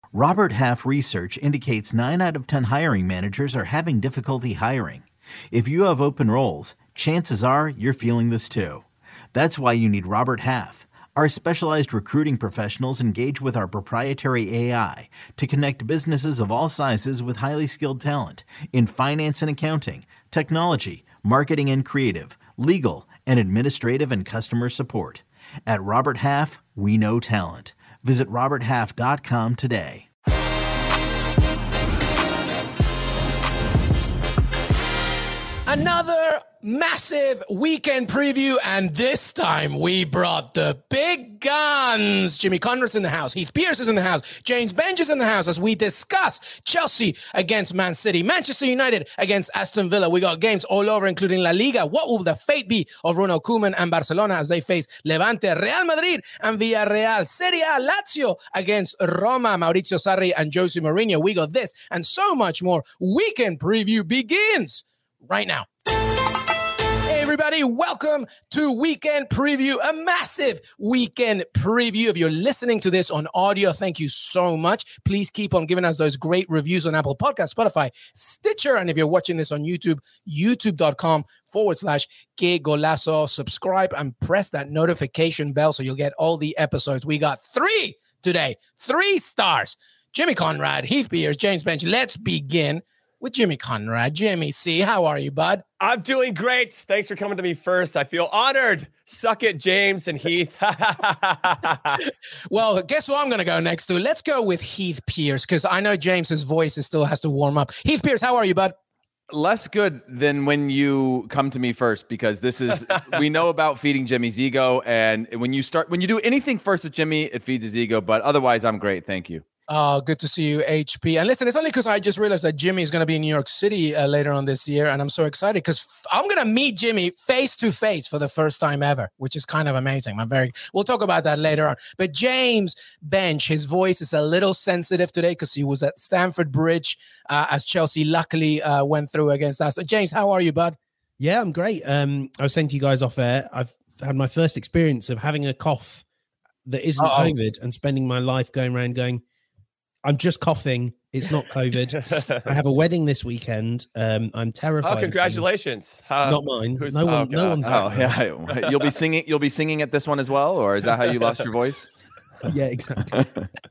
Robert Half research indicates 9 out of 10 hiring managers are having difficulty hiring. If you have open roles, chances are you're feeling this too. That's why you need Robert Half. Our specialized recruiting professionals engage with our proprietary AI to connect businesses of all sizes with highly skilled talent in finance and accounting, technology, marketing and creative, legal, and administrative and customer support. At Robert Half, we know talent. Visit roberthalf.com today. Another massive weekend preview, and this time we brought the big guns. Jimmy Conrad's in the house. Heath Pearce is in the house. James Benge is in the house as we discuss Chelsea against Man City, Manchester United against Aston Villa. We got games all over, including La Liga. What will the fate be of Ronald Koeman and Barcelona as they face Levante, Real Madrid, and Villarreal? Serie A, Lazio against Roma, Maurizio Sarri and Jose Mourinho. We got this and so much more. Weekend preview begins right now. Hey everybody, welcome to Weekend Preview, a massive weekend preview. If you're listening to this on audio, thank you so much. Please keep on giving us those great reviews on Apple Podcasts, Spotify, Stitcher, and if you're watching this on YouTube, youtube.com/Que Golazo. Subscribe and press that notification bell so you'll get all the episodes. We got 3 today, 3 stars. Jimmy Conrad, Heath Pearce, James Benge. Let's begin with Jimmy Conrad. Jimmy C., how are you, bud? I'm doing great. Thanks for coming to me first. I feel honored. Suck it, James and Heath. Well, guess what I'm going to go next to? Let's go with Heath Pearce, because I know James's voice still has to warm up. Heath Pearce, how are you, bud? Less good than when you come to me first, because this is, we know about feeding Jimmy's ego. And when you do anything first with Jimmy, it feeds his ego. But otherwise, I'm great. Thank you. Oh, good to see you, HP. And listen, it's only because I just realized that Jimmy is going to be in New York City later on this year. And I'm so excited because I'm going to meet Jimmy face to face for the first time ever, which is kind of amazing. We'll talk about that later on. But James Benge, his voice is a little sensitive today because he was at Stamford Bridge as Chelsea luckily went through against us. James, how are you, bud? Yeah, I'm great. I was saying to you guys off air, I've had my first experience of having a cough that isn't COVID and spending my life going around going, I'm just coughing. It's not COVID. I have a wedding this weekend. I'm terrified. Oh, congratulations! Not mine. No one's. Oh, yeah. You'll be singing. You'll be singing at this one as well, or is that how you lost your voice? Yeah, exactly.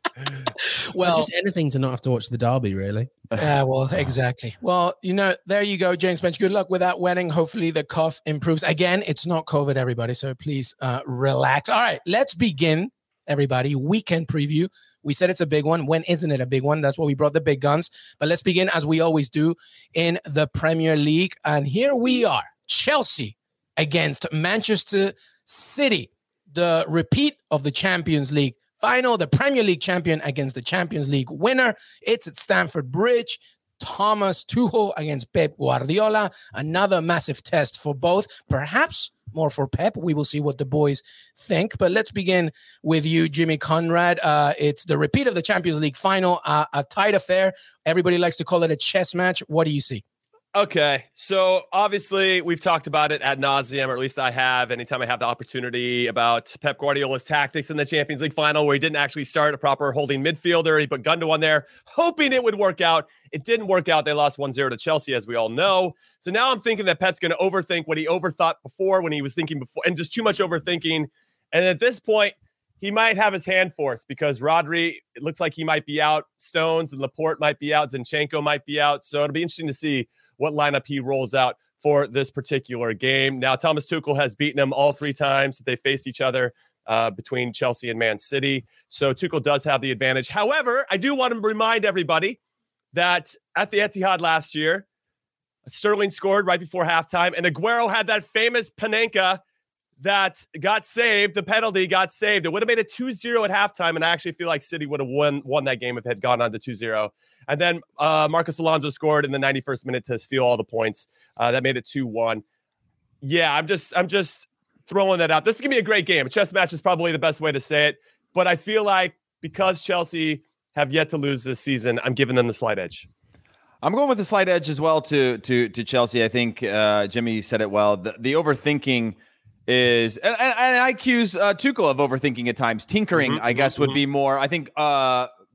Well, just anything to not have to watch the derby, really. Yeah, well, exactly. Well, there you go, James Benge. Good luck with that wedding. Hopefully the cough improves. Again, it's not COVID, everybody. So please relax. All right, let's begin, everybody. Weekend preview. We said it's a big one. When isn't it a big one? That's why we brought the big guns. But let's begin, as we always do, in the Premier League. And here we are, Chelsea against Manchester City, the repeat of the Champions League final, the Premier League champion against the Champions League winner. It's at Stamford Bridge. Thomas Tuchel against Pep Guardiola. Another massive test for both. Perhaps more for Pep. We will see what the boys think. But let's begin with you, Jimmy Conrad. It's the repeat of the Champions League final, a tight affair. Everybody likes to call it a chess match. What do you see? Okay, so obviously we've talked about it ad nauseum, or at least I have, anytime I have the opportunity, about Pep Guardiola's tactics in the Champions League final, where he didn't actually start a proper holding midfielder. He put Gundogan there, hoping it would work out. It didn't work out. They lost 1-0 to Chelsea, as we all know. So now I'm thinking that Pep's going to overthink what he overthought before when he was thinking before, and just too much overthinking. And at this point, he might have his hand forced because Rodri, it looks like he might be out. Stones and Laporte might be out. Zinchenko might be out. So it'll be interesting to see what lineup he rolls out for this particular game. Now, Thomas Tuchel has beaten him all 3 times that they faced each other between Chelsea and Man City. So Tuchel does have the advantage. However, I do want to remind everybody that at the Etihad last year, Sterling scored right before halftime, and Aguero had that famous Panenka that got saved. The penalty got saved. It would have made it 2-0 at halftime, and I actually feel like City would have won that game if it had gone on to 2-0. And then Marcos Alonso scored in the 91st minute to steal all the points. That made it 2-1. Yeah, I'm just throwing that out. This is going to be a great game. A chess match is probably the best way to say it. But I feel like because Chelsea have yet to lose this season, I'm giving them the slight edge. I'm going with the slight edge as well to Chelsea. I think Jimmy said it well. The overthinking is, and I accuse Tuchel of overthinking at times. Tinkering, I guess, would be more. I think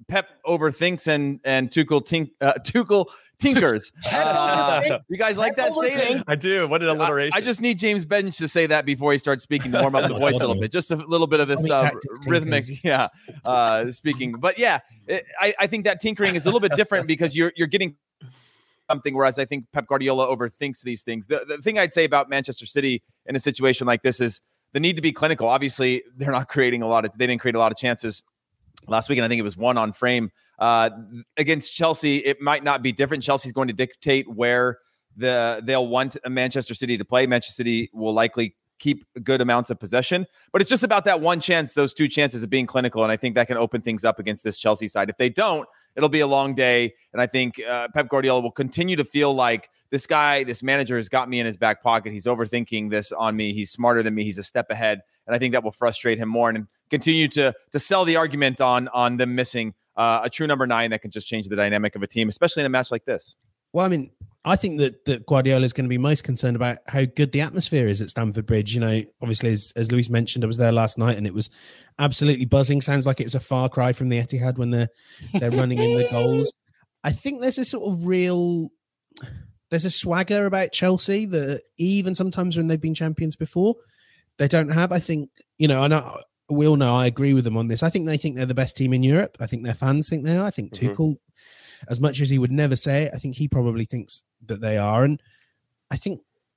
Pep overthinks and Tuchel tinkers. You guys like that saying? I do. What an alliteration. I just need James Bench to say that before he starts speaking to warm up the voice a little bit. Just a little bit of this rhythmic speaking. But yeah, I think that tinkering is a little bit different because you're getting something, whereas I think Pep Guardiola overthinks these things. The thing I'd say about Manchester City in a situation like this is the need to be clinical. Obviously, they didn't create a lot of chances last week, and I think it was one on frame. Against Chelsea, it might not be different. Chelsea's going to dictate where they'll want Manchester City to play. Manchester City will likely keep good amounts of possession, but it's just about that one chance, those two chances of being clinical, and I think that can open things up against this Chelsea side. If they don't, it'll be a long day, and I think Pep Guardiola will continue to feel like this manager has got me in his back pocket. He's overthinking this on me. He's smarter than me. He's a step ahead, and I think that will frustrate him more and continue to sell the argument on them missing a true number 9 that can just change the dynamic of a team, especially in a match like this. Well, I mean, I think that Guardiola is going to be most concerned about how good the atmosphere is at Stamford Bridge. You know, obviously, as Luis mentioned, I was there last night and it was absolutely buzzing. Sounds like it's a far cry from the Etihad when they're running in the goals. I think there's a sort of there's a swagger about Chelsea that even sometimes when they've been champions before, they don't have. I think, you know, we all know I agree with them on this. I think they think they're the best team in Europe. I think their fans think they are. I think Tuchel, as much as he would never say it, I think he probably thinks that they are. And I think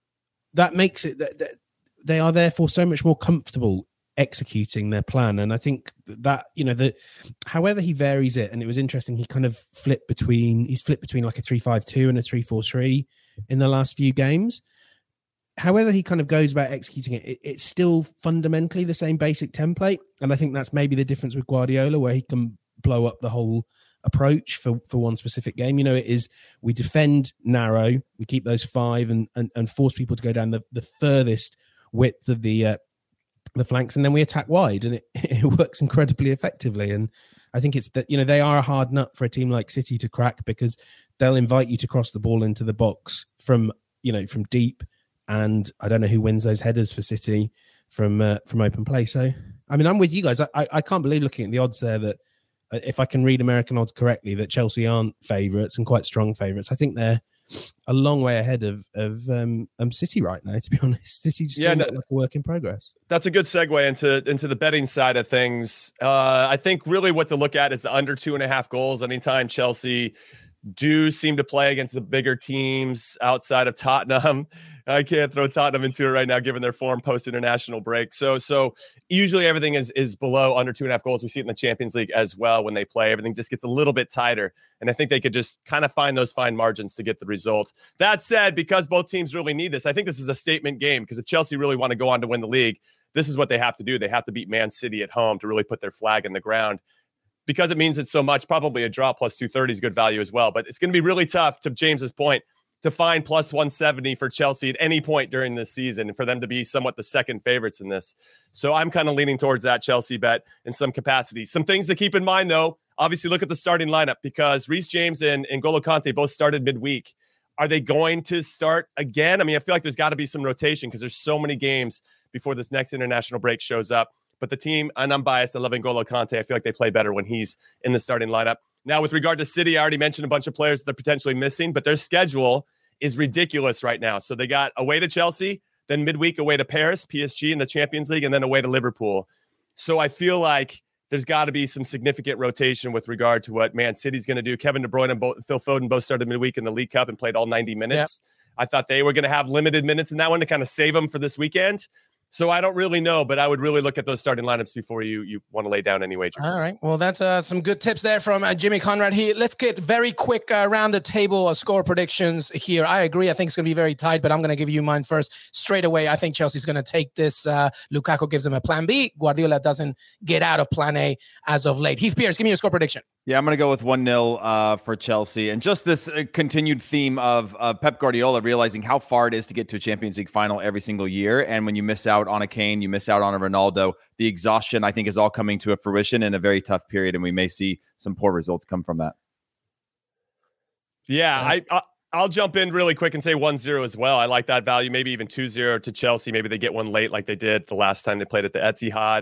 that makes it that they are therefore so much more comfortable executing their plan. And I think that, you know, however he varies it, and it was interesting, he kind of flipped between like a 3-5-2 and a 3-4-3 in the last few games. However he kind of goes about executing it, it's still fundamentally the same basic template. And I think that's maybe the difference with Guardiola, where he can blow up the whole approach for one specific game. You know, it is, we defend narrow, we keep those 5 and force people to go down the furthest width of the flanks, and then we attack wide, and it works incredibly effectively. And I think it's that, you know, they are a hard nut for a team like City to crack, because they'll invite you to cross the ball into the box from deep. And I don't know who wins those headers for City from open play. So, I mean, I'm with you guys. I can't believe, looking at the odds there, that if I can read American odds correctly, that Chelsea aren't favourites and quite strong favourites. I think they're a long way ahead of City right now, to be honest. City just look like a work in progress. That's a good segue into the betting side of things. I think really what to look at is the under 2.5 goals. Anytime Chelsea do seem to play against the bigger teams outside of Tottenham, I can't throw Tottenham into it right now, given their form post-international break. So usually everything is below under 2.5 goals. We see it in the Champions League as well. When they play, everything just gets a little bit tighter. And I think they could just kind of find those fine margins to get the result. That said, because both teams really need this, I think this is a statement game, because if Chelsea really want to go on to win the league, this is what they have to do. They have to beat Man City at home to really put their flag in the ground, because it means it's so much. Probably a draw plus 230 is good value as well. But it's going to be really tough, to James's point, to find plus 170 for Chelsea at any point during this season, and for them to be somewhat the second favorites in this. So I'm kind of leaning towards that Chelsea bet in some capacity. Some things to keep in mind, though, obviously look at the starting lineup, because Reece James and N'Golo Kante both started midweek. Are they going to start again? I mean, I feel like there's got to be some rotation, because there's so many games before this next international break shows up. But the team, and I'm biased, I love N'Golo Kante. I feel like they play better when he's in the starting lineup. Now, with regard to City, I already mentioned a bunch of players that they're potentially missing, but their schedule is ridiculous right now. So they got away to Chelsea, then midweek away to Paris, PSG in the Champions League, and then away to Liverpool. So I feel like there's got to be some significant rotation with regard to what Man City's going to do. Kevin De Bruyne and Phil Foden both started midweek in the League Cup and played all 90 minutes. Yep. I thought they were going to have limited minutes in that one to kind of save them for this weekend. So I don't really know, but I would really look at those starting lineups before you want to lay down any wagers. All right. Well, that's some good tips there from Jimmy Conrad here. Let's get very quick around the table score predictions here. I agree. I think it's going to be very tight, but I'm going to give you mine first. Straight away, I think Chelsea's going to take this. Lukaku gives them a plan B. Guardiola doesn't get out of plan A as of late. Heath Pierce, give me your score prediction. Yeah, I'm going to go with 1-0 for Chelsea. And just this continued theme of Pep Guardiola realizing how far it is to get to a Champions League final every single year. And when you miss out on a Kane, you miss out on a Ronaldo, the exhaustion, I think, is all coming to a fruition in a very tough period. And we may see some poor results come from that. Yeah, I'll jump in really quick and say 1-0 as well. I like that value, maybe even 2-0 to Chelsea. Maybe they get one late like they did the last time they played at the Etihad.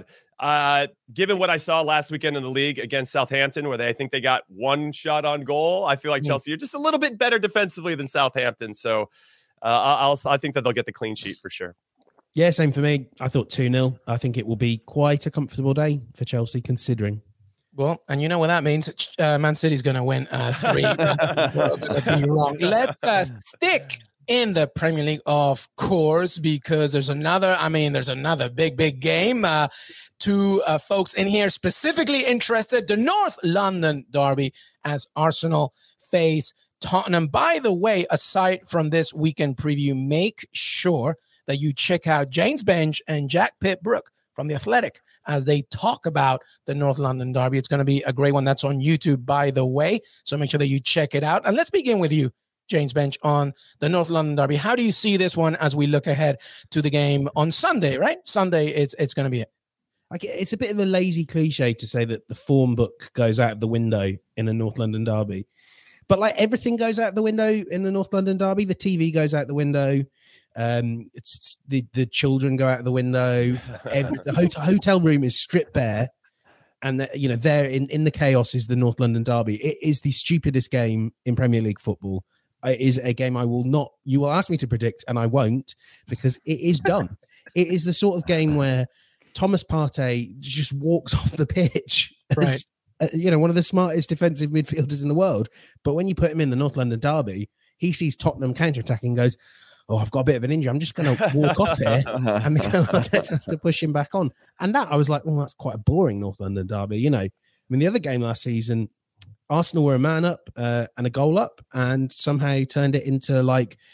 Given what I saw last weekend in the league against Southampton, where I think they got one shot on goal, I feel like Chelsea are just a little bit better defensively than Southampton. So I think that they'll get the clean sheet for sure. Yeah, same for me. I thought 2-0. I think it will be quite a comfortable day for Chelsea, considering. Well, and you know what that means? Man City's going to win 3. We're going to be wrong. Let's stick in the Premier League, of course, because there's another big game. Two folks in here specifically interested. The North London derby as Arsenal face Tottenham. By the way, aside from this weekend preview, make sure that you check out James Bench and Jack Pitt-Brooke from The Athletic as they talk about the North London derby. It's going to be a great one. That's on YouTube, by the way. So make sure that you check it out. And let's begin with you, James Bench, on the North London derby. How do you see this one as we look ahead to the game on Sunday, right? Sunday, it's going to be it. It's a bit of a lazy cliche to say that the form book goes out of the window in a North London derby. But like everything goes out the window in the North London derby. The TV goes out the window. It's the children go out the window. The hotel room is stripped bare, and there in the chaos is the North London derby. It is the stupidest game in Premier League football. It is a game you will ask me to predict, and I won't, because it is dumb. It is the sort of game where Thomas Partey just walks off the pitch. Right. One of the smartest defensive midfielders in the world. But when you put him in the North London derby, he sees Tottenham counterattacking and goes, "Oh, I've got a bit of an injury. I'm just going to walk off here." And Mikel Arteta has to push him back on. And that, I was like, well, that's quite a boring North London derby. The other game last season, Arsenal were a man up and a goal up, and somehow turned it into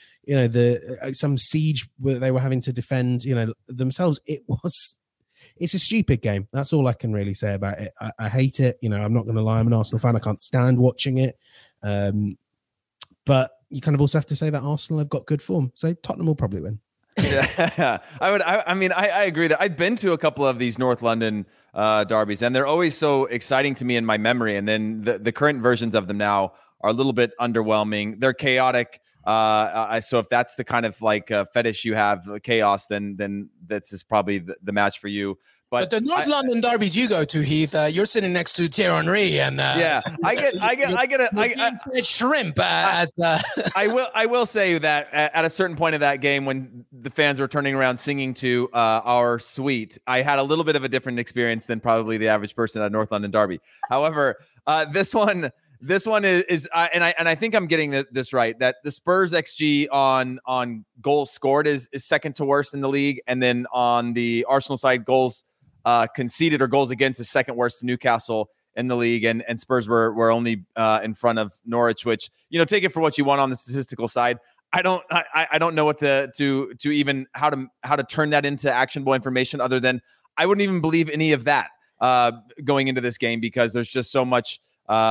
some siege where they were having to defend, themselves. It's a stupid game. That's all I can really say about it. I hate it. I'm not going to lie. I'm an Arsenal fan. I can't stand watching it. But you kind of also have to say that Arsenal have got good form. So Tottenham will probably win. Yeah, I agree that I've been to a couple of these North London derbies, and they're always so exciting to me in my memory. And then the current versions of them now are a little bit underwhelming. They're chaotic. So if that's the kind of fetish you have, chaos, then this is probably the match for you. But the North London derbies you go to, Heath, you're sitting next to Thierry Henry, and I get shrimp. I will say that at a certain point of that game, when the fans were turning around singing to Our Sweet, I had a little bit of a different experience than probably the average person at North London derby. However, this one is and I think I'm getting this right, that the Spurs XG on goals scored is second to worst in the league, and then on the Arsenal side, goals conceded or goals against is second worst to Newcastle in the league, and Spurs were only in front of Norwich, which take it for what you want on the statistical side. I don't know what to even how to turn that into actionable information, other than I wouldn't even believe any of that going into this game, because there's just so much.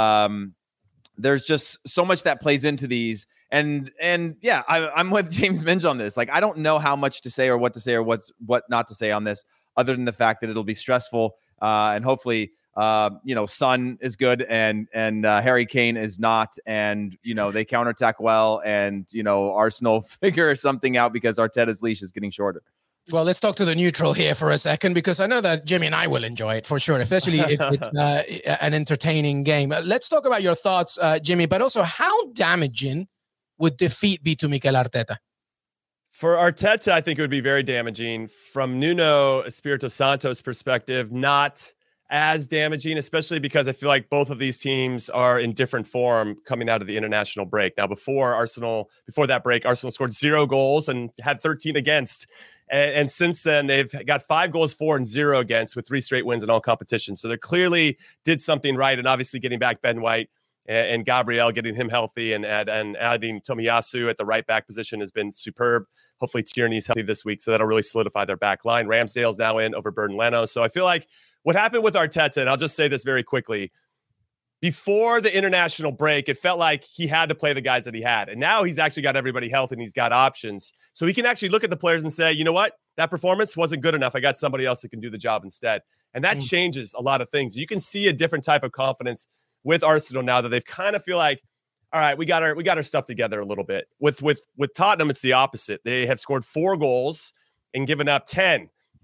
There's just so much that plays into these. And yeah, I'm with James Minge on this. I don't know how much to say or what to say or what not to say on this, other than the fact that it'll be stressful. And hopefully, Son is good and Harry Kane is not. And, they counterattack well, and, Arsenal figure something out because Arteta's leash is getting shorter. Well, let's talk to the neutral here for a second, because I know that Jimmy and I will enjoy it for sure, especially if it's an entertaining game. Let's talk about your thoughts, Jimmy, but also how damaging would defeat be to Mikel Arteta? For Arteta, I think it would be very damaging. From Nuno Espirito Santo's perspective, not as damaging, especially because I feel like both of these teams are in different form coming out of the international break. Now, before that break, Arsenal scored 0 goals and had 13 against. And since then, they've got 5 goals for and 0 against, with 3 straight wins in all competitions. So they clearly did something right. And obviously getting back Ben White and Gabriel, getting him healthy, and adding Tomiyasu at the right back position has been superb. Hopefully Tierney's healthy this week, so that'll really solidify their back line. Ramsdale's now in over Burton Leno. So I feel like what happened with Arteta, and I'll just say this very quickly, before the international break, it felt like he had to play the guys that he had. And now he's actually got everybody healthy and he's got options. So he can actually look at the players and say, you know what? That performance wasn't good enough. I got somebody else that can do the job instead. And that changes a lot of things. You can see a different type of confidence with Arsenal now that they've kind of feel like, all right, we got our stuff together a little bit. With Tottenham, it's the opposite. They have scored 4 goals and given up 10.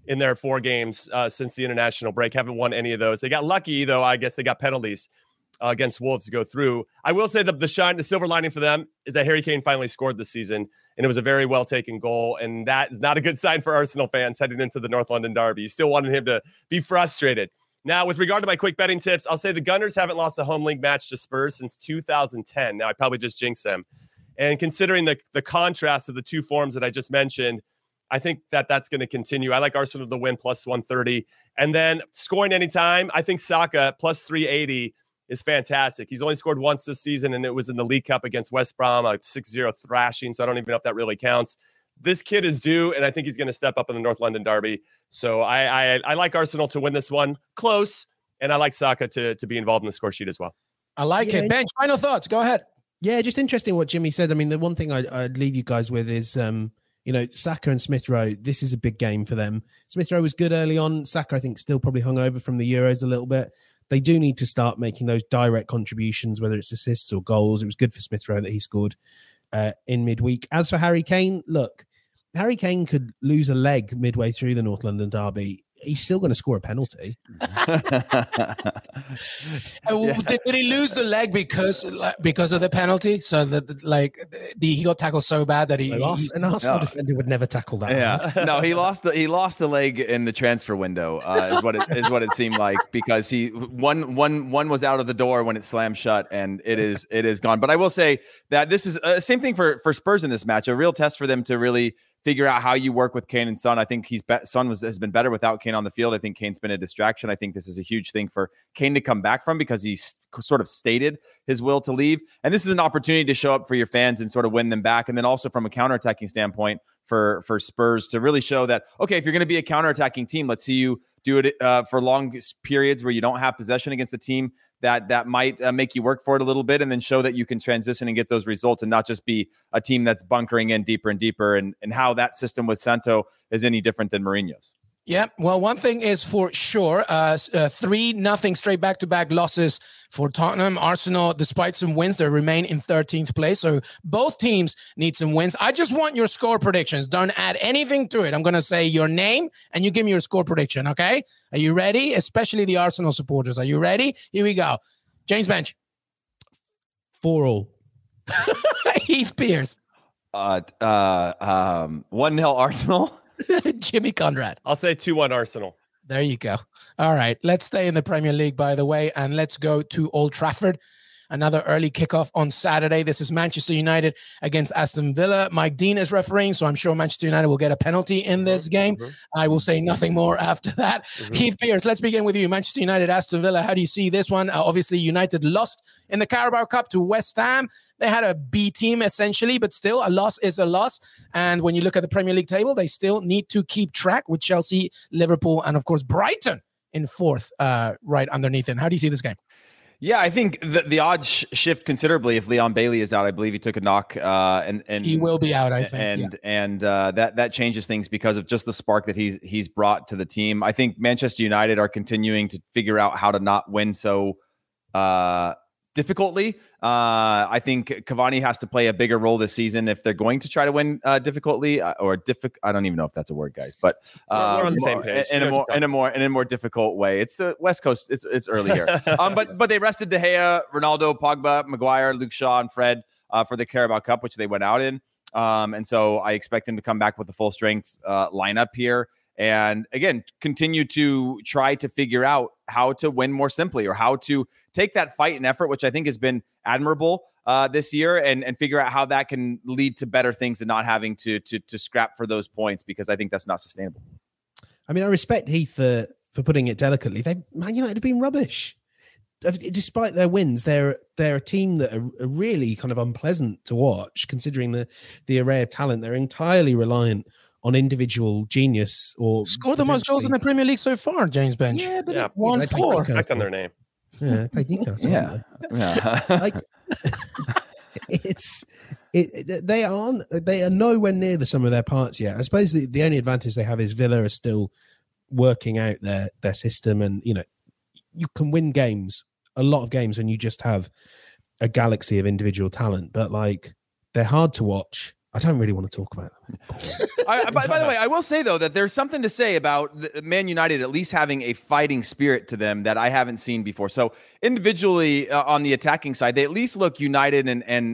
in their 4 games since the international break. Haven't won any of those. They got lucky, though. I guess they got penalties against Wolves to go through. I will say that the silver lining for them is that Harry Kane finally scored this season, and it was a very well-taken goal, and that is not a good sign for Arsenal fans heading into the North London derby. You still wanted him to be frustrated. Now, with regard to my quick betting tips, I'll say the Gunners haven't lost a home league match to Spurs since 2010. Now, I probably just jinxed them. And considering the contrast of the two forms that I just mentioned, I think that's going to continue. I like Arsenal to win plus 130. And then scoring anytime, I think Saka plus 380 is fantastic. He's only scored once this season, and it was in the League Cup against West Brom, a 6-0 thrashing. So I don't even know if that really counts. This kid is due, and I think he's going to step up in the North London derby. So I like Arsenal to win this one close, and I like Saka to be involved in the score sheet as well. I like it. Ben, final thoughts. Go ahead. Yeah, just interesting what Jimmy said. I mean, the one thing I'd leave you guys with is, Saka and Smith Rowe, this is a big game for them. Smith Rowe was good early on. Saka, I think, still probably hung over from the Euros a little bit. They do need to start making those direct contributions, whether it's assists or goals. It was good for Smith Rowe that he scored in midweek. As for Harry Kane, look, Harry Kane could lose a leg midway through the North London derby. He's still going to score a penalty. Did he lose the leg because of the penalty? So that he got tackled so bad that an Arsenal defender would never tackle that. Yeah, no, he lost the leg in the transfer window. Is what it seemed like, because one was out of the door when it slammed shut, and it is gone. But I will say that this is same thing for Spurs in this match. A real test for them to really figure out how you work with Kane and Son. I think Son has been better without Kane on the field. I think Kane's been a distraction. I think this is a huge thing for Kane to come back from, because he's sort of stated his will to leave. And this is an opportunity to show up for your fans and sort of win them back. And then also from a counterattacking standpoint for Spurs to really show that, okay, if you're going to be a counterattacking team, let's see you do it for long periods where you don't have possession against the team that might make you work for it a little bit, and then show that you can transition and get those results and not just be a team that's bunkering in deeper and deeper, and how that system with Santo is any different than Mourinho's. Yeah, well, one thing is for sure, 3-0 straight back-to-back losses for Tottenham. Arsenal, despite some wins, they remain in 13th place. So both teams need some wins. I just want your score predictions. Don't add anything to it. I'm going to say your name, and you give me your score prediction, okay? Are you ready? Especially the Arsenal supporters. Are you ready? Here we go. James Bench. 4-4. Heath Pierce. 1-0 Arsenal. Jimmy Conrad. I'll say 2-1 Arsenal. There you go. All right. Let's stay in the Premier League, by the way, and let's go to Old Trafford. Another early kickoff on Saturday. This is Manchester United against Aston Villa. Mike Dean is refereeing, so I'm sure Manchester United will get a penalty in this game. I will say nothing more after that. Heath Pierce, let's begin with you. Manchester United, Aston Villa. How do you see this one? Obviously, United lost in the Carabao Cup to West Ham. They had a B team, essentially, but still, a loss is a loss. And when you look at the Premier League table, they still need to keep track with Chelsea, Liverpool, and, of course, Brighton in fourth, right underneath it. How do you see this game? Yeah, I think the odds shift considerably if Leon Bailey is out. I believe he took a knock, and he will be out, I think. And that changes things because of just the spark that he's brought to the team. I think Manchester United are continuing to figure out how to not win so difficultly. I think Cavani has to play a bigger role this season if they're going to try to win difficultly or difficult. I don't even know if that's a word, guys, but we're on the same page in a more difficult way. It's the West Coast. It's early here. But they rested De Gea, Ronaldo, Pogba, Maguire, Luke Shaw, and Fred for the Carabao Cup, which they went out in. And so I expect them to come back with a full strength lineup here. And again, continue to try to figure out how to win more simply, or how to take that fight and effort, which I think has been admirable this year, and figure out how that can lead to better things and not having to scrap for those points, because I think that's not sustainable. I mean, I respect Heath for putting it delicately. Man United have been rubbish. Despite their wins, they're a team that are really kind of unpleasant to watch, considering the array of talent. They're entirely reliant on individual genius, or scored the most goals in the Premier League so far, James Bench. Yeah, but 1-4. Respect on their name. Yeah, played Newcastle. Yeah. Like, they are nowhere near the sum of their parts yet. I suppose the only advantage they have is Villa are still working out their system, and you can win games, a lot of games, when you just have a galaxy of individual talent. But like, they're hard to watch. I don't really want to talk about them. By the way, I will say, though, that there's something to say about Man United at least having a fighting spirit to them that I haven't seen before. So individually on the attacking side, they at least look united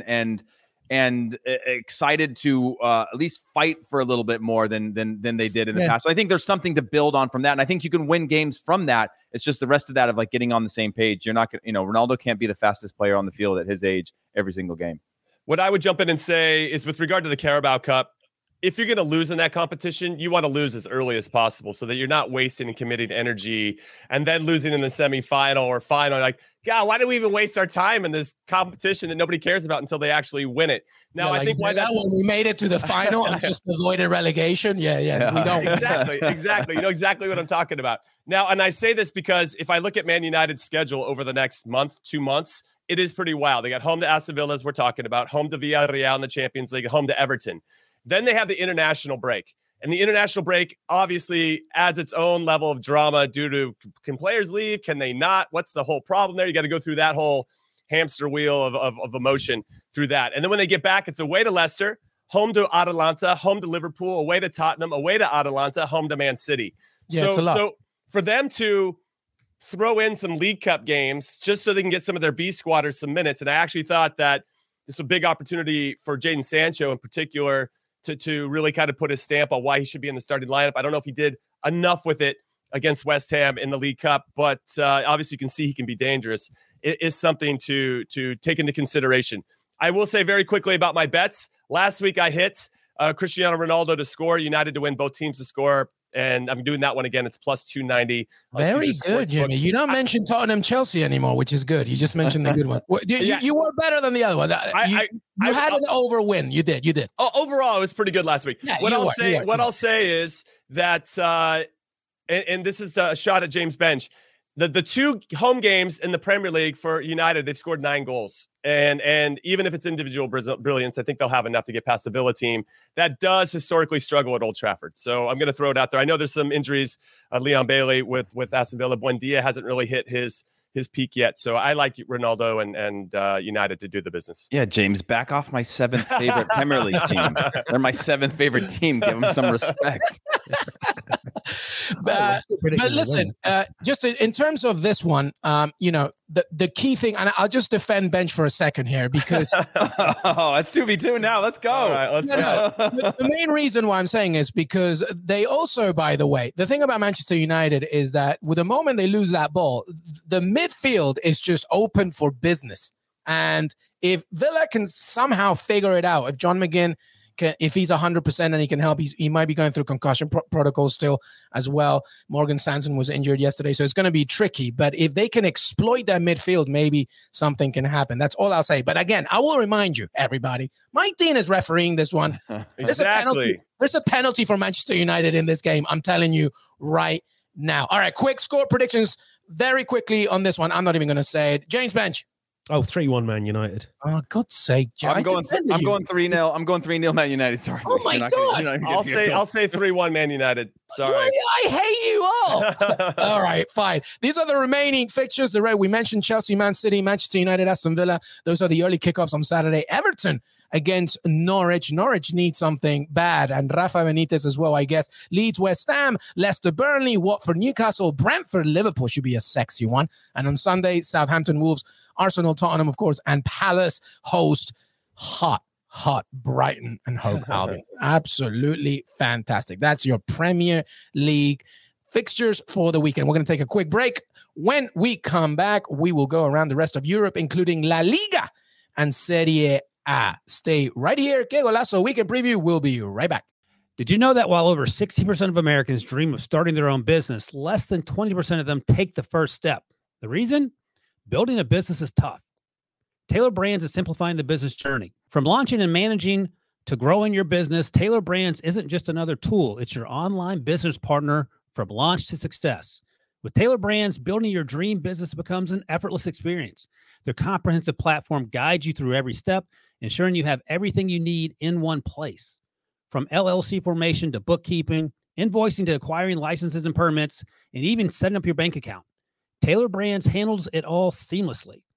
and excited to at least fight for a little bit more than they did in the past. So I think there's something to build on from that. And I think you can win games from that. It's just the rest of that of like getting on the same page. You're not going to, Ronaldo can't be the fastest player on the field at his age every single game. What I would jump in and say is with regard to the Carabao Cup, if you're going to lose in that competition, you want to lose as early as possible so that you're not wasting and committing energy and then losing in the semifinal or final. Like, God, why do we even waste our time in this competition that nobody cares about until they actually win it? Now, I think why that's when we made it to the final and just avoided relegation. Yeah. We don't. Exactly. You know exactly what I'm talking about. Now, and I say this because if I look at Man United's schedule over the next month, 2 months, it is pretty wild. They got home to Aston Villa, as we're talking about, home to Villarreal in the Champions League, home to Everton. Then they have the international break. And the international break obviously adds its own level of drama due to, can players leave? Can they not? What's the whole problem there? You got to go through that whole hamster wheel of emotion through that. And then when they get back, it's away to Leicester, home to Atalanta, home to Liverpool, away to Tottenham, away to Atalanta, home to Man City. Yeah, it's a lot. So for them to throw in some League Cup games just so they can get some of their B squatters some minutes. And I actually thought that this was a big opportunity for Jadon Sancho in particular to really kind of put his stamp on why he should be in the starting lineup. I don't know if he did enough with it against West Ham in the League Cup, but obviously you can see he can be dangerous. It is something to take into consideration. I will say very quickly about my bets. Last week I hit Cristiano Ronaldo to score, United to win, both teams to score. And I'm doing that one again. It's plus 290. Very good, Jimmy. You don't mention Tottenham Chelsea anymore, which is good. You just mentioned the good one. You were better than the other one. You had an over win. You did. Overall, it was pretty good last week. Yeah, what I'll say is that, and this is a shot at James Bench. The two home games in the Premier League for United, they've scored 9 goals. And even if it's individual brilliance, I think they'll have enough to get past the Villa team that does historically struggle at Old Trafford. So I'm going to throw it out there. I know there's some injuries. Leon Bailey with Aston Villa. Buendia hasn't really hit his peak yet. So I like Ronaldo and United to do the business. Yeah, James, back off my 7th favorite Premier League team. They're my 7th favorite team. Give them some respect. But listen, just in terms of this one, the key thing, and I'll just defend Bench for a second here because it's 2v2 now. Let's go. All right, let's go. The main reason why I'm saying is because they also, by the way, the thing about Manchester United is that with the moment they lose that ball, the midfield is just open for business. And if Villa can somehow figure it out, if John McGinn if he's 100% and he can help, he might be going through concussion protocol still as well. Morgan Sanson was injured yesterday, so it's going to be tricky. But if they can exploit that midfield, maybe something can happen. That's all I'll say. But again, I will remind you, everybody, Mike Dean is refereeing this one. Exactly. There's a penalty for Manchester United in this game. I'm telling you right now. All right, quick score predictions very quickly on this one. I'm not even going to say it. James Bench. Oh, 3-1 Man United. Oh, God's sake. I'm going 3-0. I'm going 3-0 Man United. Sorry. Oh my God. I'll say 3-1 Man United. Sorry. I hate you all. All right, fine. These are the remaining fixtures. We mentioned Chelsea, Man City, Manchester United, Aston Villa. Those are the early kickoffs on Saturday. Everton against Norwich. Norwich needs something bad, and Rafa Benitez as well, I guess. Leeds, West Ham, Leicester, Burnley, Watford, Newcastle, Brentford, Liverpool should be a sexy one. And on Sunday, Southampton, Wolves, Arsenal, Tottenham, of course, and Palace host hot Brighton and Hove Albion. Absolutely fantastic. That's your Premier League fixtures for the weekend. We're going to take a quick break. When we come back, we will go around the rest of Europe, including La Liga and Serie A. Stay right here. Que Golazo Weekend Preview. We'll be right back. Did you know that while over 60% of Americans dream of starting their own business, less than 20% of them take the first step? The reason? Building a business is tough. Taylor Brands is simplifying the business journey. From launching and managing to growing your business, Taylor Brands isn't just another tool. It's your online business partner from launch to success. With Taylor Brands, building your dream business becomes an effortless experience. Their comprehensive platform guides you through every step, ensuring you have everything you need in one place. From LLC formation to bookkeeping, invoicing to acquiring licenses and permits, and even setting up your bank account. Taylor Brands handles it all seamlessly.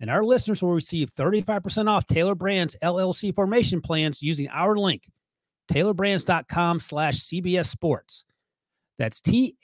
And our listeners will receive 35% off Taylor Brands LLC formation plans using our link, taylorbrands.com/CBS Sports. That's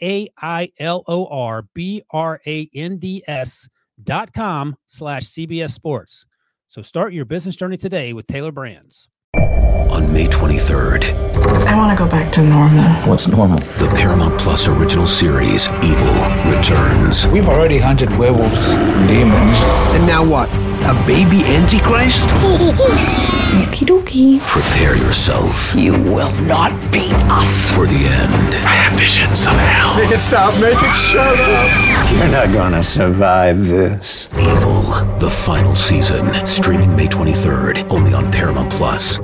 TAILORBRANDS.com/CBS Sports. So start your business journey today with Taylor Brands. On May 23rd. I want to go back to normal. What's normal? The Paramount Plus original series, Evil, returns. We've already hunted werewolves, demons. And now what? A baby Antichrist? Okie dokie. Prepare yourself. You will not beat us. For the end. I have visions of hell. Make it stop. Make it shut up. You're not gonna survive this. Evil, the final season. Streaming May 23rd. Only on Paramount Plus.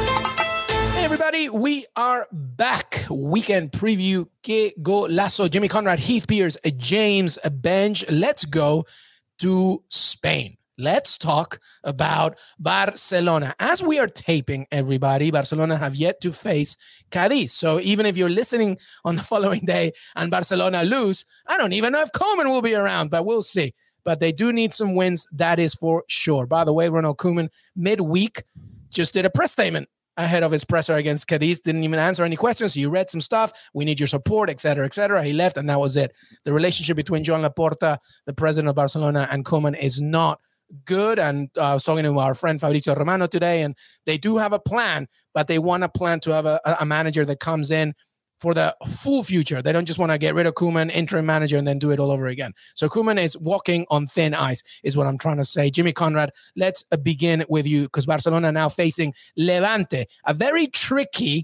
We are back. Weekend preview. Que golazo. Jimmy Conrad, Heath Pierce, James Bench. Let's go to Spain. Let's talk about Barcelona. As we are taping, everybody, Barcelona have yet to face Cadiz. So even if you're listening on the following day and Barcelona lose, I don't even know if Koeman will be around, but we'll see. But they do need some wins. That is for sure. By the way, Ronald Koeman, midweek, just did a press statement ahead of his presser against Cadiz, didn't even answer any questions. He read some stuff. We need your support, etc., etc. He left, and that was it. The relationship between Joan Laporta, the president of Barcelona, and Koeman is not good. And I was talking to our friend Fabrizio Romano today, and they do have a plan, but they want a plan to have a manager that comes in for the full future. They don't just want to get rid of Koeman, interim manager, and then do it all over again. So Koeman is walking on thin ice, is what I'm trying to say. Jimmy Conrad, let's begin with you, because Barcelona now facing Levante, a very tricky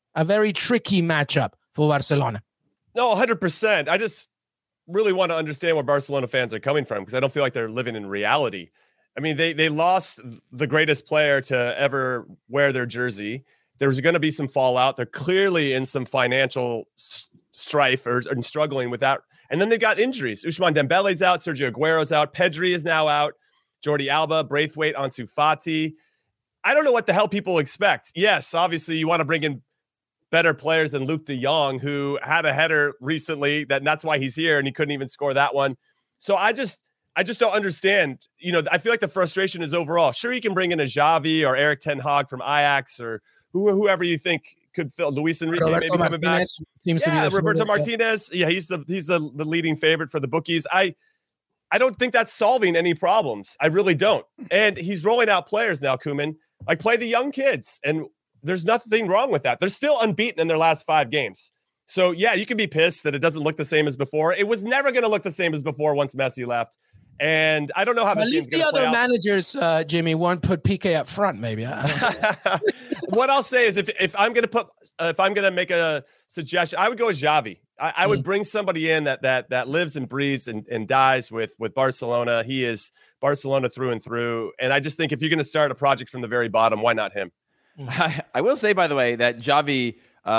matchup for Barcelona. No, 100%. I just really want to understand where Barcelona fans are coming from, because I don't feel like they're living in reality. I mean, they lost the greatest player to ever wear their jersey. There's going to be some fallout. They're clearly in some financial strife or struggling with that. And then they've got injuries. Ousmane Dembele's out. Sergio Aguero's out. Pedri is now out. Jordi Alba, Braithwaite, Ansu Fati. I don't know what the hell people expect. Yes, obviously you want to bring in better players than Luke de Jong, who had a header recently, and that's why he's here, and he couldn't even score that one. So I just don't understand. I feel like the frustration is overall. Sure, you can bring in a Xavi or Eric Ten Hag from Ajax or whoever you think could fill. Luis Enrique maybe coming back. Seems to be Roberto Martinez. Yeah, he's the leading favorite for the bookies. I don't think that's solving any problems. I really don't. And he's rolling out players now, Koeman. Like, play the young kids, and there's nothing wrong with that. They're still unbeaten in their last 5 games. So yeah, you can be pissed that it doesn't look the same as before. It was never going to look the same as before once Messi left. And I don't know how this game's going to play out. At least the other managers, Jimmy, won't put PK up front, maybe. What I'll say is if I'm going to make a suggestion, I would go with Xavi. I would bring somebody in that lives and breathes and dies with Barcelona. He is Barcelona through and through. And I just think if you're going to start a project from the very bottom, why not him? I will say, by the way, that Xavi,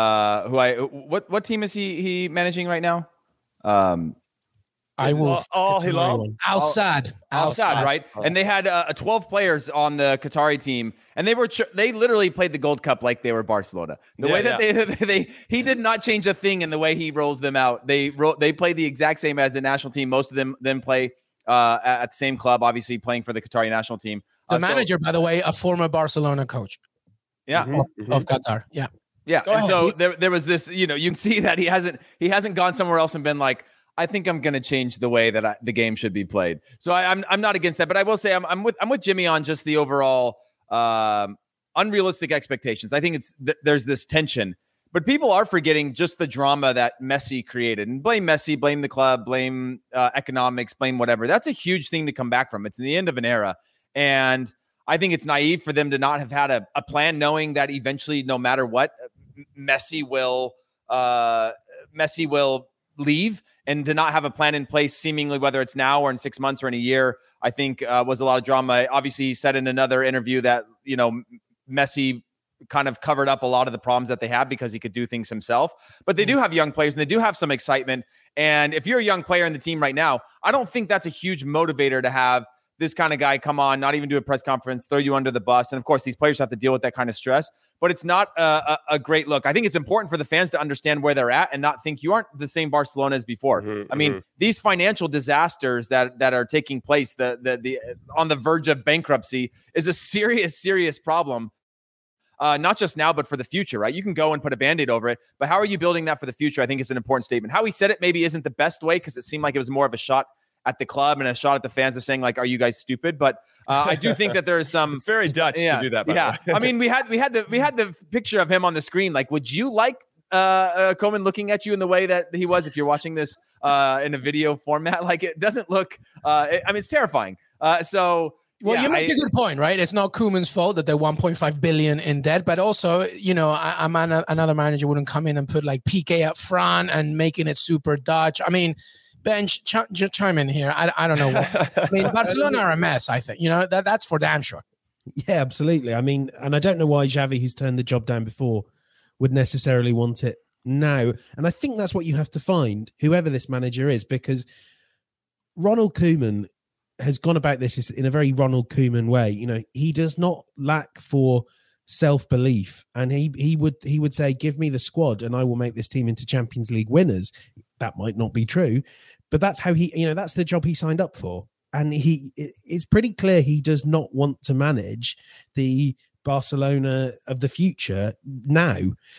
what team is he managing right now? Al Hilal, Al Sadd, right? And they had 12 players on the Qatari team, and they literally played the Gold Cup like they were Barcelona. The way that he did not change a thing in the way he rolls them out. They played the exact same as the national team. Most of them then play at the same club, obviously playing for the Qatari national team. The manager, by the way, a former Barcelona coach. Yeah, of Qatar. Yeah. And so there was this. You can see that he hasn't gone somewhere else and been like, I think I'm going to change the way that the game should be played. So I'm not against that, but I will say I'm with Jimmy on just the overall unrealistic expectations. I think there's this tension, but people are forgetting just the drama that Messi created. And blame Messi, blame the club, blame economics, blame whatever. That's a huge thing to come back from. It's the end of an era, and I think it's naive for them to not have had a plan, knowing that eventually, no matter what, Messi will leave. And to not have a plan in place, seemingly whether it's now or in 6 months or in a year, I think was a lot of drama. Obviously, he said in another interview that, Messi kind of covered up a lot of the problems that they have because he could do things himself. But they do have young players and they do have some excitement. And if you're a young player in the team right now, I don't think that's a huge motivator to have this kind of guy come on, not even do a press conference, throw you under the bus. And of course, these players have to deal with that kind of stress, but it's not a great look. I think it's important for the fans to understand where they're at and not think you aren't the same Barcelona as before. I mean, these financial disasters that are taking place, the on the verge of bankruptcy, is a serious problem. Not just now, but for the future, right? You can go and put a Band-Aid over it, but how are you building that for the future? I think is an important statement. How he said it maybe isn't the best way, because it seemed like it was more of a shot at the club and a shot at the fans of saying like, are you guys stupid? But I do think that there's some. It's very Dutch to do that. Yeah. I mean, we had the picture of him on the screen. Like, would you like Koeman looking at you in the way that he was if you're watching this in a video format? Like, it doesn't look, I mean, it's terrifying. Well, you make a good point, right? It's not Koeman's fault that they're 1.5 billion in debt, but also, you know, another manager wouldn't come in and put like Piqué up front and making it super Dutch. I mean, Bench, chime in here. I don't know. I mean, Barcelona are a mess, I think. You know, that's for damn sure. Yeah, absolutely. I mean, and I don't know why Xavi, who's turned the job down before, would necessarily want it now. And I think that's what you have to find, whoever this manager is, because Ronald Koeman has gone about this in a very Ronald Koeman way. You know, he does not lack for self-belief, and he would say, give me the squad and I will make this team into Champions League winners. That might not be true, but that's how that's the job he signed up for. And it's pretty clear he does not want to manage the Barcelona of the future now.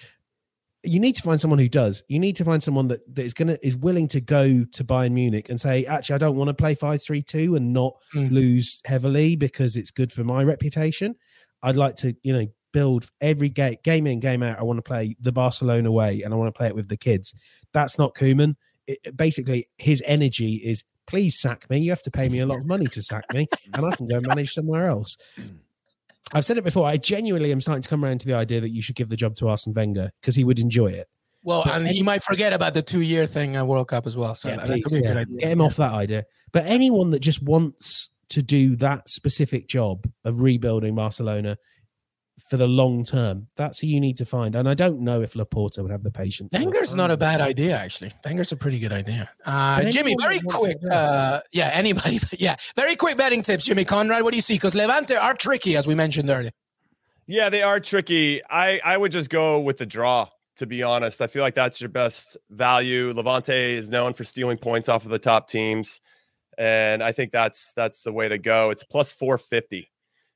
You need to find someone who does. You need to find someone that is willing to go to Bayern Munich and say, actually, I don't want to play 5-3-2 and not lose heavily because it's good for my reputation. I'd like to, build every game in, game out. I want to play the Barcelona way and I want to play it with the kids. That's not Koeman. Basically, his energy is, please sack me. You have to pay me a lot of money to sack me and I can go and manage somewhere else. I've said it before. I genuinely am starting to come around to the idea that you should give the job to Arsene Wenger because he would enjoy it. Well, and he might forget about the 2-year thing at World Cup as well. So that could be a good idea. Get him off that idea. But anyone that just wants to do that specific job of rebuilding Barcelona for the long term, that's who you need to find. And I don't know if Laporta would have the patience. Wenger's not a bad idea, actually. Wenger's a pretty good idea. Jimmy, very quick. Anybody. Yeah, very quick betting tips, Jimmy Conrad. What do you see? Because Levante are tricky, as we mentioned earlier. Yeah, they are tricky. I would just go with the draw, to be honest. I feel like that's your best value. Levante is known for stealing points off of the top teams, and I think that's the way to go. It's plus 450.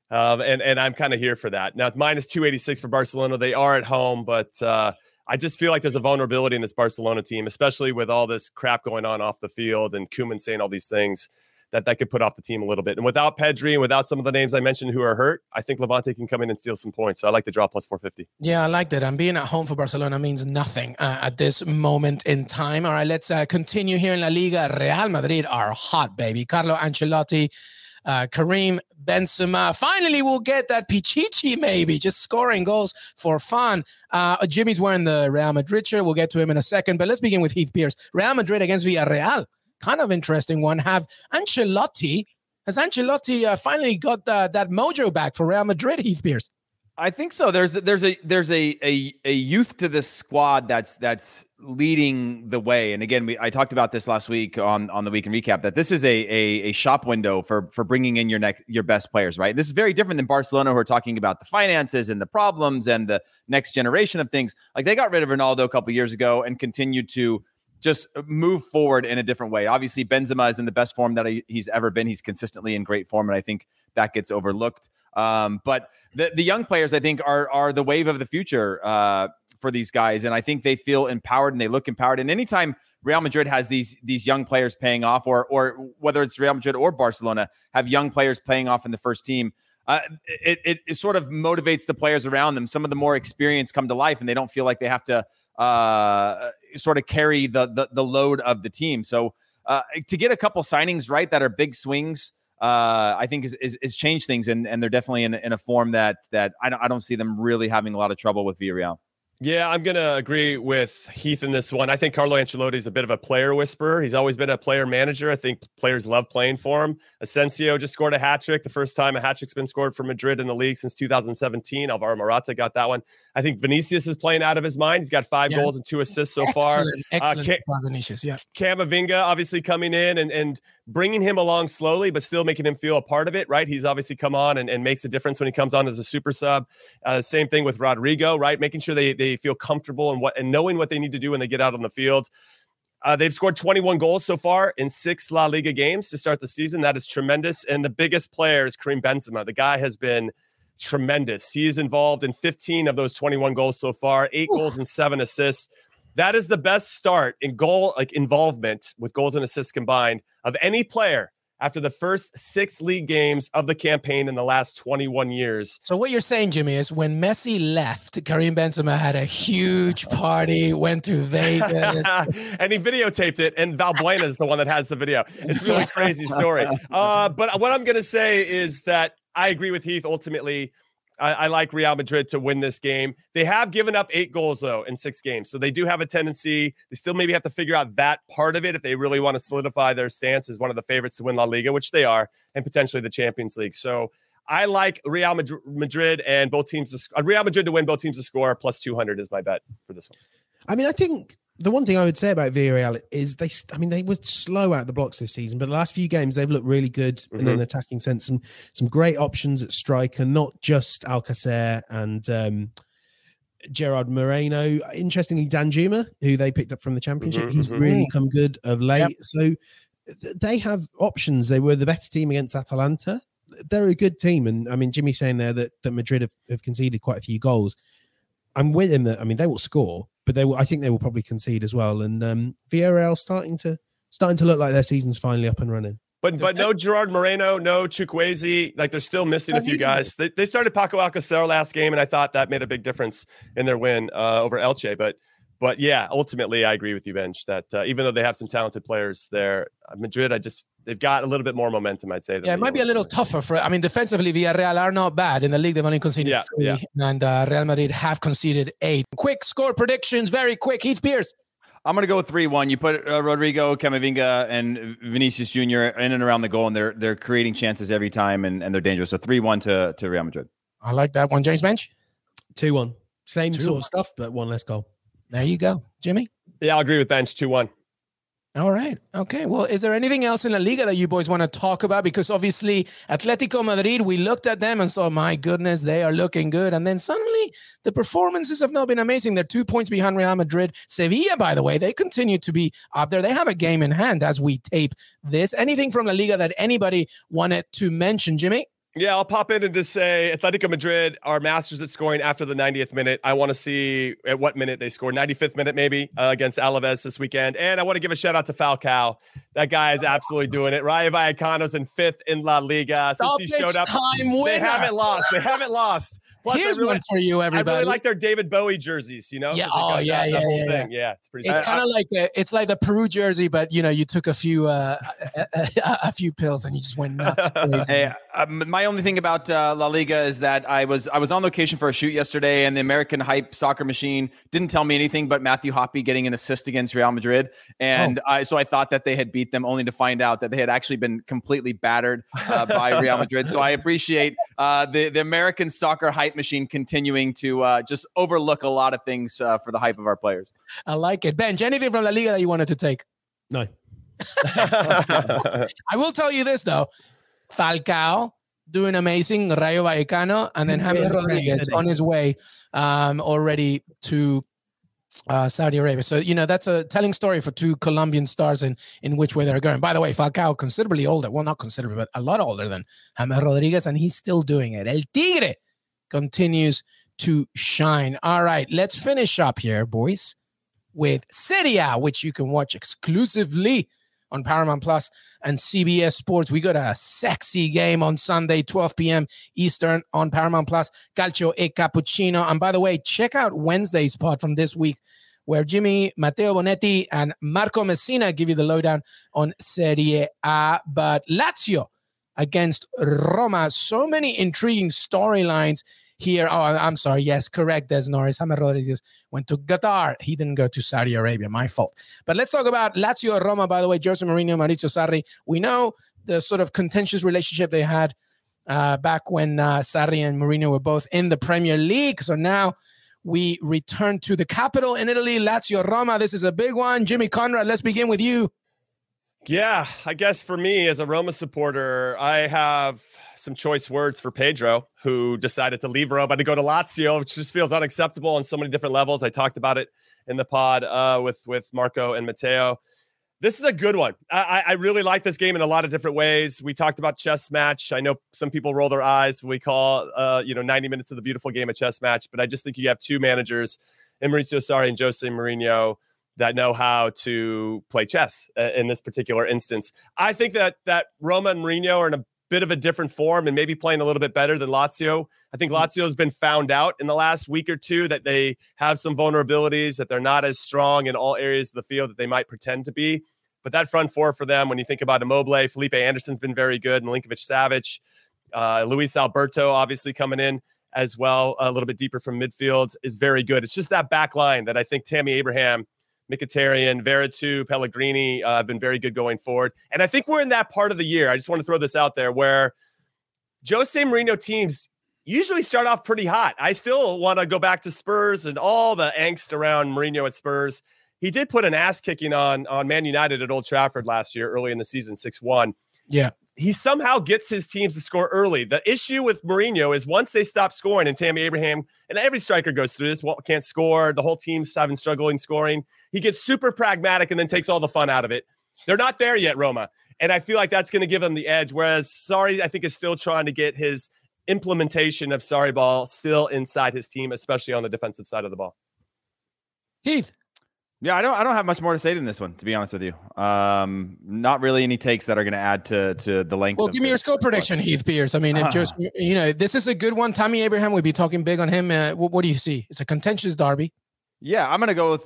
And I'm kind of here for that. Now, it's minus 286 for Barcelona. They are at home, but I just feel like there's a vulnerability in this Barcelona team, especially with all this crap going on off the field and Koeman saying all these things that could put off the team a little bit. And without Pedri and without some of the names I mentioned who are hurt, I think Levante can come in and steal some points. So I like the draw plus 450. Yeah, I like that. And being at home for Barcelona means nothing at this moment in time. All right, let's continue here in La Liga. Real Madrid are hot, baby. Carlo Ancelotti, Karim Benzema. Finally, we'll get that Pichichi, maybe just scoring goals for fun. Jimmy's wearing the Real Madrid shirt. We'll get to him in a second, but let's begin with Heath Pierce. Real Madrid against Villarreal. Kind of interesting one. Has Ancelotti finally got that mojo back for Real Madrid, Heath Pierce? I think so. There's a youth to this squad that's leading the way. And again, I talked about this last week on the weekend recap, that this is a shop window for bringing in your best players, right? This is very different than Barcelona, who are talking about the finances and the problems and the next generation of things. Like, they got rid of Ronaldo a couple years ago and continued to just move forward in a different way. Obviously, Benzema is in the best form that he's ever been. He's consistently in great form, and I think that gets overlooked. But the young players, I think, are the wave of the future for these guys, and I think they feel empowered and they look empowered. And anytime Real Madrid has these young players paying off, or whether it's Real Madrid or Barcelona have young players playing off in the first team, it sort of motivates the players around them. Some of the more experienced come to life, and they don't feel like they have to sort of carry the load of the team. So to get a couple signings right that are big swings, I think is changed things, and they're definitely in a form that I don't see them really having a lot of trouble with Villarreal. Yeah, I'm going to agree with Heath in this one. I think Carlo Ancelotti is a bit of a player whisperer. He's always been a player manager. I think players love playing for him. Asensio just scored a hat trick, the first time a hat trick's been scored for Madrid in the league since 2017. Alvaro Morata got that one. I think Vinicius is playing out of his mind. He's got 5 goals and 2 assists so far. Excellent Vinicius, yeah. Camavinga obviously coming in and bringing him along slowly, but still making him feel a part of it, right? He's obviously come on and makes a difference when he comes on as a super sub. Same thing with Rodrigo, right? Making sure they feel comfortable and knowing what they need to do when they get out on the field. They've scored 21 goals so far in 6 La Liga games to start the season. That is tremendous. And the biggest player is Karim Benzema. The guy has been tremendous. He is involved in 15 of those 21 goals so far, 8 goals and 7 assists. That is the best start in goal involvement with goals and assists combined of any player after the first 6 league games of the campaign in the last 21 years. So what you're saying, Jimmy, is when Messi left, Karim Benzema had a huge party, went to Vegas. And he videotaped it, and Valbuena is the one that has the video. It's a really crazy story. But what I'm going to say is that I agree with Heath. Ultimately, I like Real Madrid to win this game. They have given up 8 goals, though, in 6 games. So they do have a tendency. They still maybe have to figure out that part of it if they really want to solidify their stance as one of the favorites to win La Liga, which they are, and potentially the Champions League. So I like Real Madrid and both teams. Real Madrid to win, both teams to score, plus 200 is my bet for this one. I mean, I think the one thing I would say about Villarreal is they were slow out the blocks this season, but the last few games they've looked really good in an attacking sense. Some great options at striker, not just Alcacer and Gerard Moreno. Interestingly, Danjuma, who they picked up from the Championship, he's really come good of late. Yep. So they have options. They were the better team against Atalanta. They're a good team, and I mean, Jimmy's saying there that Madrid have conceded quite a few goals. I'm with him that they will score, but I think they will probably concede as well. And Villarreal starting to look like their season's finally up and running. But no Gerard Moreno, no Chukwueze. Like, they're still missing a few guys. They started Paco Alcacer last game, and I thought that made a big difference in their win over Elche. But yeah, ultimately, I agree with you, Benj, that even though they have some talented players there, Madrid, they've got a little bit more momentum, I'd say. Yeah, it might be a little tougher defensively, Villarreal are not bad. In the league, they've only conceded 3, and Real Madrid have conceded 8. Quick score predictions, very quick. Heath Pierce. I'm going to go with 3-1. You put Rodrigo, Camavinga, and Vinicius Jr. in and around the goal, and they're creating chances every time, and they're dangerous. So 3-1 to Real Madrid. I like that one. James Bench? 2-1. Same sort of stuff, but 1 less goal. There you go. Jimmy? Yeah, I'll agree with Bench, 2-1. All right. Okay. Well, is there anything else in La Liga that you boys want to talk about? Because obviously, Atletico Madrid, we looked at them and saw, my goodness, they are looking good. And then suddenly, the performances have not been amazing. They're 2 points behind Real Madrid. Sevilla, by the way, they continue to be up there. They have a game in hand as we tape this. Anything from La Liga that anybody wanted to mention, Jimmy? Yeah, I'll pop in and just say Atletico Madrid are masters at scoring after the 90th minute. I want to see at what minute they score. 95th minute, maybe, against Alaves this weekend. And I want to give a shout out to Falcao. That guy is absolutely doing it. Rayo Vallecano's in 5th in La Liga. Since he showed up, they haven't lost. Plus, here's one for you, everybody. I really like their David Bowie jerseys, Yeah. Yeah, it's pretty. It's kind of like it's like the Peru jersey, but you took a few pills and you just went nuts. Crazy. Hey, my only thing about La Liga is that I was on location for a shoot yesterday, and the American Hype soccer machine didn't tell me anything but Matthew Hoppe getting an assist against Real Madrid, and so I thought that they had beat them, only to find out that they had actually been completely battered by Real Madrid. So I appreciate the American soccer hype machine continuing to just overlook a lot of things for the hype of our players. I like it. Benj, anything from La Liga that you wanted to take? No. I will tell you this, though. Falcao doing amazing, Rayo Vallecano, and then James Rodriguez on his way already to Saudi Arabia. So, that's a telling story for 2 Colombian stars in which way they're going. By the way, Falcao, considerably older. Well, not considerably, but a lot older than James Rodriguez, and he's still doing it. El Tigre continues to shine. All right, let's finish up here, boys, with Serie A, which you can watch exclusively on Paramount Plus and CBS Sports. We got a sexy game on Sunday, 12 p.m. Eastern on Paramount Plus, Calcio e Cappuccino. And by the way, check out Wednesday's pod from this week, where Jimmy, Matteo Bonetti, and Marco Messina give you the lowdown on Serie A. But Lazio against Roma, so many intriguing storylines here. Oh, I'm sorry. Yes, correct. Des Norris. James Rodriguez went to Qatar. He didn't go to Saudi Arabia. My fault. But let's talk about Lazio Roma, by the way. Jose Mourinho, Maurizio Sarri. We know the sort of contentious relationship they had back when Sarri and Mourinho were both in the Premier League. So now we return to the capital in Italy, Lazio Roma. This is a big one. Jimmy Conrad, let's begin with you. Yeah, I guess for me as a Roma supporter, I have some choice words for Pedro, who decided to leave Roma to go to Lazio, which just feels unacceptable on so many different levels. I talked about it in the pod with Marco and Matteo. This is a good one. I really like this game in a lot of different ways. We talked about chess match. I know some people roll their eyes. We call 90 minutes of the beautiful game a chess match, but I just think you have two managers, Maurizio Sarri and Jose Mourinho, that know how to play chess in this particular instance. I think that Roma and Mourinho are in a bit of a different form and maybe playing a little bit better than Lazio. I think Lazio has been found out in the last week or two that they have some vulnerabilities, that they're not as strong in all areas of the field that they might pretend to be. But that front four for them, when you think about Immobile, Felipe Anderson's been very good, Milinkovic-Savic, Luis Alberto obviously coming in as well, a little bit deeper from midfield, is very good. It's just that back line that I think Tammy Abraham, Mkhitaryan, Veretout, Pellegrini have been very good going forward. And I think we're in that part of the year, I just want to throw this out there, where Jose Mourinho teams usually start off pretty hot. I still want to go back to Spurs and all the angst around Mourinho at Spurs. He did put an ass kicking on Man United at Old Trafford last year, early in the season, 6-1. Yeah. He somehow gets his teams to score early. The issue with Mourinho is once they stop scoring, and Tammy Abraham, and every striker goes through this, can't score, the whole team's having struggling scoring. He gets super pragmatic and then takes all the fun out of it. They're not there yet, Roma. And I feel like that's going to give them the edge, whereas Sarri, I think, is still trying to get his implementation of Sarri ball still inside his team, especially on the defensive side of the ball. Heath. Yeah, I don't have much more to say than this one, to be honest with you. Not really any takes that are going to add to the length. Well, give me your score prediction, Heath Pierce. I mean, if just this is a good one. Tammy Abraham, we'd be talking big on him. What do you see? It's a contentious derby. Yeah, I'm gonna go with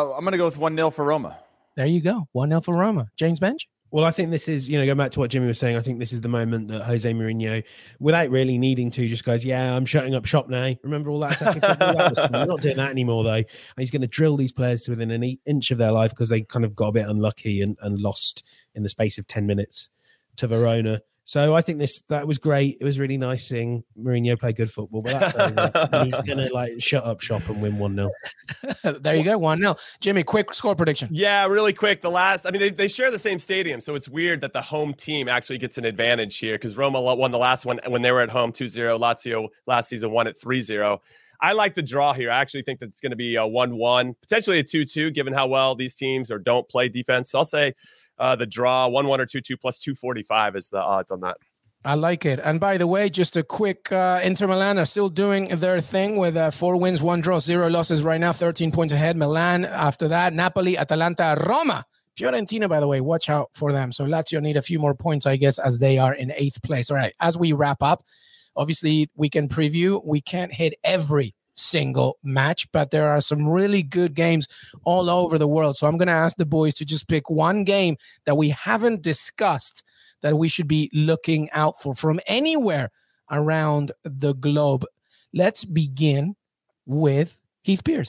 1-0 for Roma. There you go, 1-0 for Roma. James Bench. Well, I think this is, going back to what Jimmy was saying, I think this is the moment that Jose Mourinho, without really needing to, just goes, yeah, I'm shutting up shop now. Remember all that attacking football? That was cool. We're not doing that anymore, though. And he's going to drill these players to within an inch of their life because they kind of got a bit unlucky and lost in the space of 10 minutes to Verona. So I think that was great. It was really nice seeing Mourinho play good football, but that's over. And he's going to shut up shop and win 1-0. There you go, 1-0. Jimmy, quick score prediction. Yeah, really quick. They share the same stadium, so it's weird that the home team actually gets an advantage here because Roma won the last one when they were at home 2-0. Lazio last season won it 3-0. I like the draw here. I actually think that it's going to be a 1-1, potentially a 2-2, given how well these teams don't play defense. So I'll say the draw 1-1 or 2-2 plus 245 is the odds on that. I like it. And by the way, just a quick Inter Milan are still doing their thing with 4 wins, 1 draw, 0 losses right now, 13 points ahead. Milan after that, Napoli, Atalanta, Roma, Fiorentina, by the way, watch out for them. So Lazio need a few more points, I guess, as they are in 8th place. All right, as we wrap up, obviously weekend preview, we can't hit every single match, but there are some really good games all over the world. So I'm going to ask the boys to just pick one game that we haven't discussed that we should be looking out for from anywhere around the globe. Let's begin with Heath Pierce.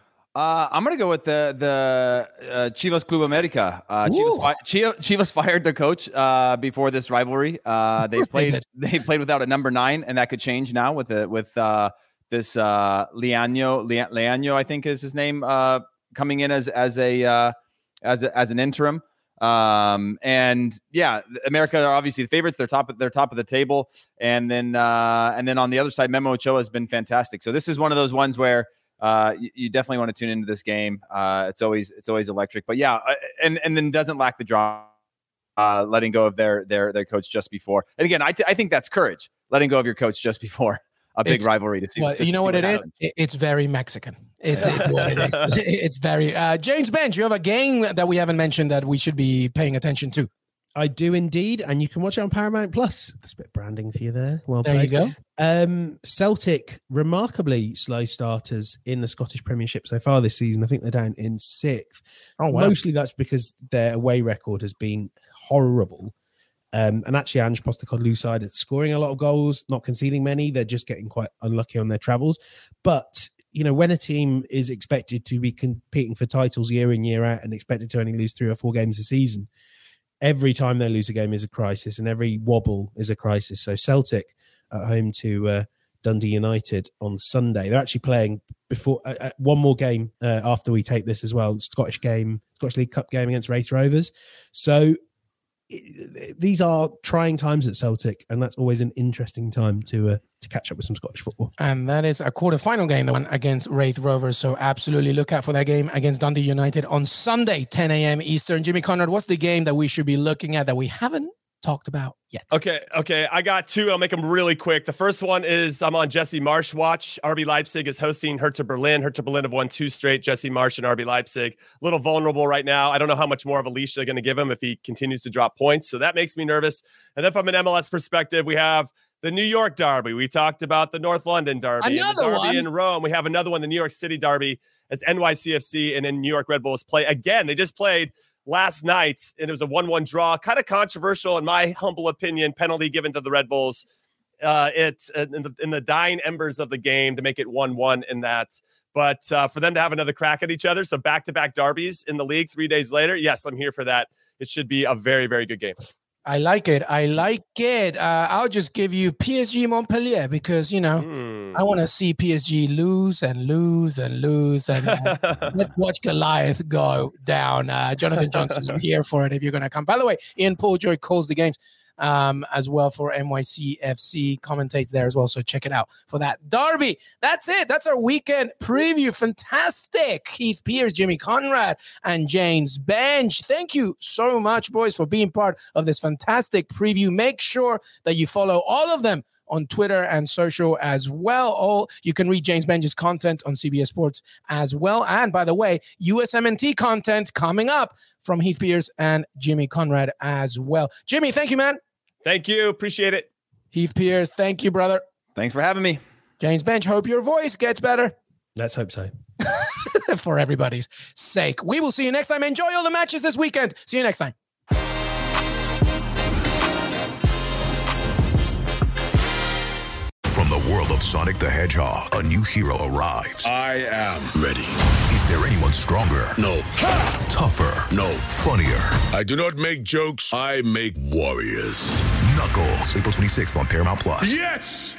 I'm going to go with the Chivas Club America. Chivas fired their coach before this rivalry. They played without a number 9, and that could change now with this Leaño, I think is his name, coming in as an interim. And yeah, America are obviously the favorites. They're top of the table. And then on the other side, Memo Ochoa has been fantastic. So this is one of those ones where you definitely want to tune into this game. It's always electric, but yeah. And then doesn't lack the drama, letting go of their coach just before. And again, I think that's courage, letting go of your coach just before a big rivalry to see. Well, you know what it is? It's very Mexican. It's what it is. It's very James Bench. You have a game that we haven't mentioned that we should be paying attention to. I do indeed, and you can watch it on Paramount Plus. That's a bit of branding for you there. Well there played. You go. Celtic, remarkably slow starters in the Scottish Premiership so far this season. I think they're down in 6th. Oh, wow. Mostly that's because their away record has been horrible. And actually, Ange Postecoglou side is scoring a lot of goals, not conceding many. They're just getting quite unlucky on their travels. But, when a team is expected to be competing for titles year in, year out and expected to only lose 3 or 4 games a season, every time they lose a game is a crisis and every wobble is a crisis. So Celtic at home to Dundee United on Sunday. They're actually playing before one more game after we take this as well. Scottish League Cup game against Raith Rovers. So these are trying times at Celtic, and that's always an interesting time to catch up with some Scottish football. And that is a quarter-final game, the one against Raith Rovers. So absolutely look out for that game against Dundee United on Sunday, 10 a.m. Eastern. Jimmy Conrad, what's the game that we should be looking at that we haven't talked about yet? Okay. I got 2. I'll make them really quick. The first one is I'm on Jesse Marsch watch. RB Leipzig is hosting Hertha Berlin. Hertha Berlin have won 2 straight. Jesse Marsch and RB Leipzig, a little vulnerable right now. I don't know how much more of a leash they're going to give him if he continues to drop points. So that makes me nervous. And then from an MLS perspective, we have the New York Derby. We talked about the North London Derby. Another and the Derby one. in Rome. We have another one, the New York City Derby, as NYCFC and then New York Red Bulls play. Again, they just played last night, and it was a 1-1 draw. Kind of controversial, in my humble opinion, penalty given to the Red Bulls. It's in the dying embers of the game to make it 1-1 in that. But for them to have another crack at each other, so back-to-back derbies in the league 3 days later, yes, I'm here for that. It should be a very, very good game. I like it. I'll just give you PSG Montpellier because, I want to see PSG lose and lose and lose. And let's watch Goliath go down. Jonathan Johnson, I'm here for it if you're going to come. By the way, Ian Pauljoy calls the games as well for NYCFC, commentates there as well. So check it out for that derby. That's it. That's our weekend preview. Fantastic. Heath Pearce, Jimmy Conrad, and James Bench. Thank you so much, boys, for being part of this fantastic preview. Make sure that you follow all of them on Twitter and social as well. You can read James Bench's content on CBS Sports as well. And by the way, USMNT content coming up from Heath Pearce and Jimmy Conrad as well. Jimmy, thank you, man. Thank you. Appreciate it. Heath Pearce, thank you, brother. Thanks for having me. James Bench, hope your voice gets better. Let's hope so. For everybody's sake. We will see you next time. Enjoy all the matches this weekend. See you next time. From the world of Sonic the Hedgehog, a new hero arrives. I am ready. Is there anyone stronger? No. Tougher? No. Funnier? I do not make jokes, I make warriors. Knuckles, April 26th on Paramount+. Yes!